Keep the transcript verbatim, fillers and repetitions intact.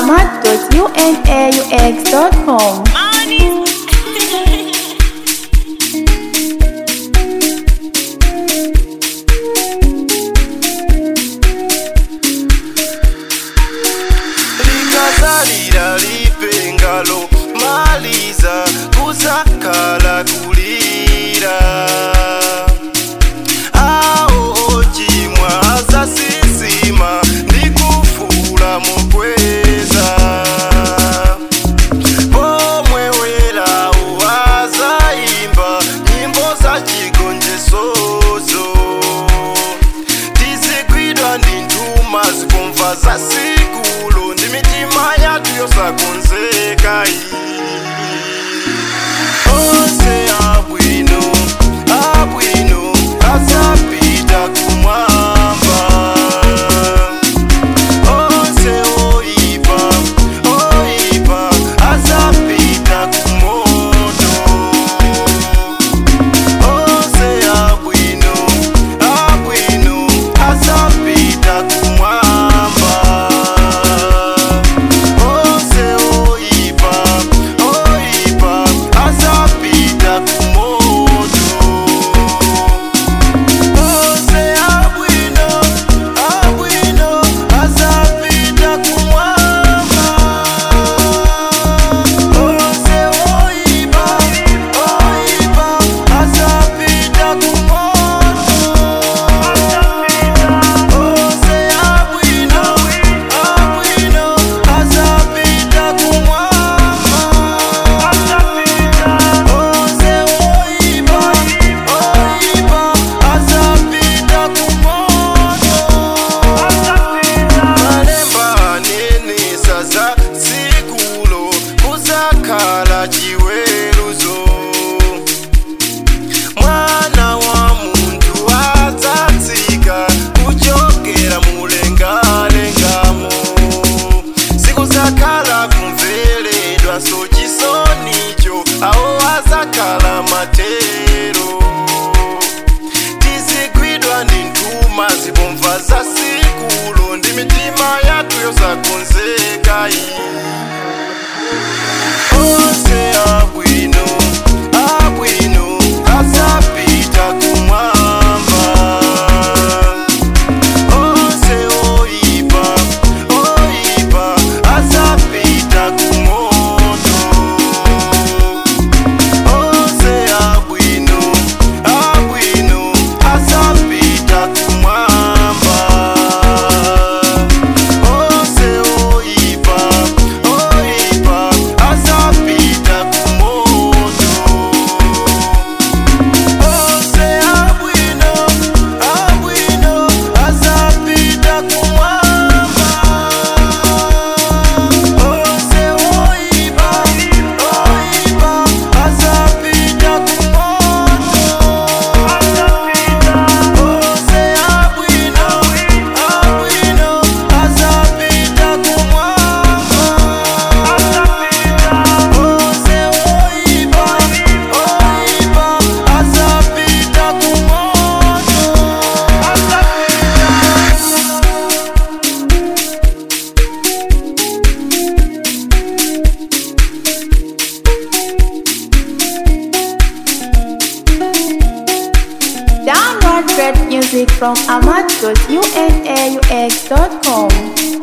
ahmad dot unaux dot com. Likazalira lipengalo maliza kusakala kulira ao ochimwa zasisima ndikufula mukweza pomwe wela uwazaimba nyimbo za chigonjesozo tizigwidwa ndi ntuma zikumva za sikulo ndi mitima yathu yosakonzeka onse abwino abwino asapita kumwamba onse oipa oipa asapita kumoto onse abwino abwino asapita kumwamba onse oipa oipa asapita kumoto onse abwino abwino asapita kumwamba onse oipa oipa asapita kumoto onse abwino abwino asapita kumwamba onse oipa oipa asapita kumoto malemba anene saza sikulo kusakhala chiweruzo mwana wa muntu adzatsika kuchokera mulengalengamo sikusakhala kumveledwa so chisonicho awo azakhala matero tizigwidwa ndi ntuma zibomva za sikulo ndi mitima yathu yosakonzeka onse abwino abwino asapita kumwamba onse oipa oipa asapita kumoto onse abwino abwino asapita kumwamba onse oipa oipa asapita kumoto onse abwino abwino asapita kumwamba onse oipa oipa asapita kumoto onse abwino abwino asapita kumwamba onse oipa oipa asapita kumoto. Download great music from ahmad dot unaux dot com.